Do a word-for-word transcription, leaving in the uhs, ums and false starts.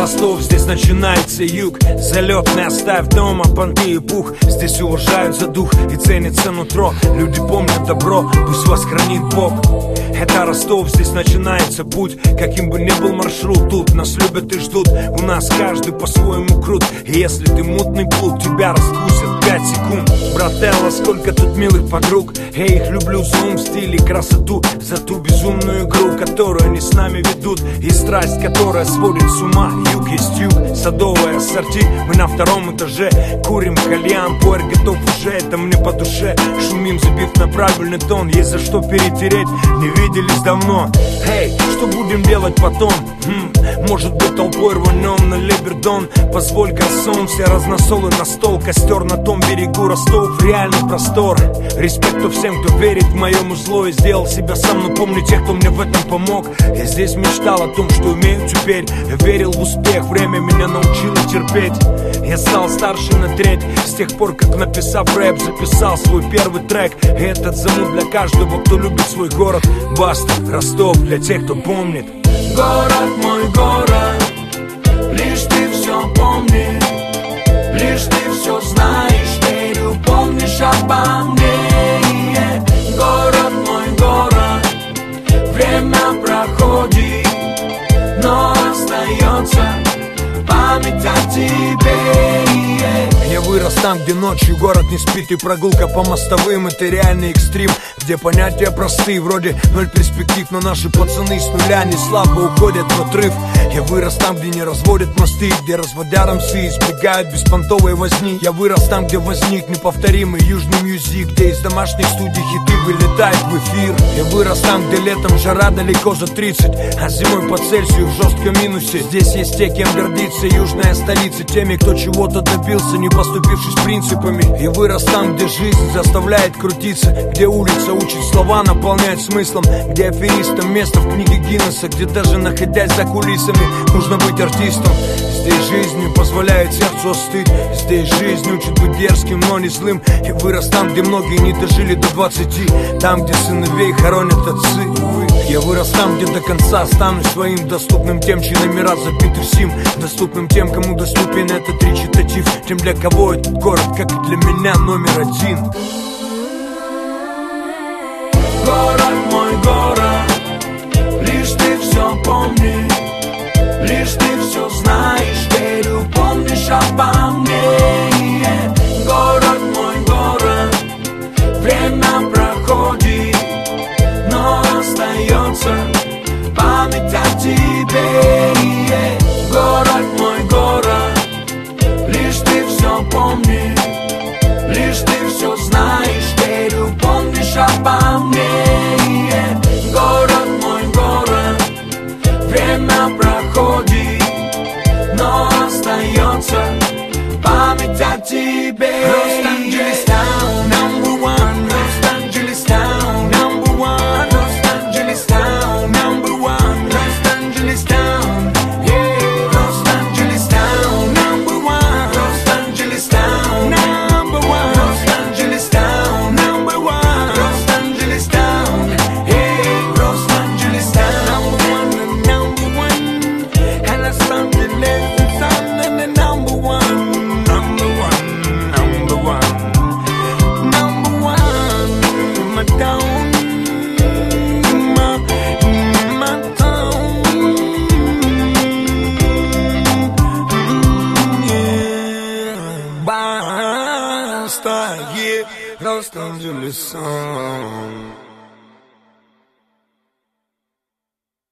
Ростов, здесь начинается юг. Залетный оставь дома, понты и пух. Здесь уважают за дух и ценится нутро. Люди помнят добро, пусть вас хранит Бог. Это Ростов, здесь начинается путь. Каким бы ни был маршрут, тут нас любят и ждут. У нас каждый по-своему крут. И если ты мутный плут, тебя раскусят пять секунд. Брателло, сколько тут милых подруг. Я их люблю за ум, стиль и красоту, за ту безумную игру, которую они с нами ведут, и страсть, которая сводит с ума. Юг есть юг, садовое ассорти. Мы на втором этаже, курим кальян. Пуэр готов уже, это мне по душе. Шумим, забив на правильный тон. Есть за что перетереть, не виделись давно. Эй, что будем делать потом? Хм, может быть, толпой рванем на Либердон. Позволь гарсон, все разносолы на стол. Костер на том берегу, Ростов, реальный простор. Респекту всем, кто верит в моему зло и сделал себя сам, но помню тех, кто мне в этом помог. Я здесь мечтал о том, что умею теперь. Я верил в успех, время меня научило терпеть. Я стал старше на треть с тех пор, как, написав рэп, записал свой первый трек. И этот замут для каждого, кто любит свой город. Баста, Ростов, для тех, кто помнит. Город мой, город, лишь ты все помнишь, лишь ты все знаешь, верю, помнишь обо мне. Город мой, город, время проходит, но остается память о тебе. Я вырос там, где ночью город не спит, и прогулка по мостовым — это реальный экстрим, где понятия простые, вроде ноль перспектив, но наши пацаны с нуля не слабо уходят в отрыв. Я вырос там, где не разводят мосты, где разводя рамсы избегают беспонтовой возни. Я вырос там, где возник неповторимый южный мьюзик, где из домашних студий хиты вылетают в эфир. Я вырос там, где летом жара далеко за тридцать, а зимой по Цельсию в жестком минусе. Здесь есть те, кем гордится южная столица, теми, кто чего-то добился, не поступившись принципами. Я вырос там, где жизнь заставляет крутиться, где улица учит слова наполнять смыслом, где аферистам место в книге Гиннесса, где даже находясь за кулисами нужно быть артистом. Здесь жизнь не позволяет сердцу остыть, здесь жизнь учит быть дерзким, но не злым. Я вырос там, где многие не дожили до двадцати, там, где сыновей хоронят отцы. Я вырос там, где до конца останусь своим, доступным тем, чьи номера забиты в сим, доступным тем, кому доступен этот речитатив, тем, для кого этот город, как и для меня, номер один. Город мой, город, лишь ты все помнишь, лишь ты все знаешь, верю, помнишь обо мне. Город мой, город, время проходит, но остается память о тебе. Город мой, город, лишь ты все помнишь, лишь ты все знаешь, верю, помнишь обо мне. Город мой, город, время проходит, но остается память о тебе. Los-Angeles Town, number one. Los-Angeles Town, number one. Los-Angeles Town, number one. Los-Angeles Town, yeah. Los-Angeles Town, number one. Los-Angeles Town, number one. Los-Angeles Town, number one. Los-Angeles Town, yeah. Los-Angeles Town, number one, number one. And Los Angeles is on the number one. Number one, number one. Number one in my town, my, my town. Mm, yeah. Basta, yeah. Los Angeles song.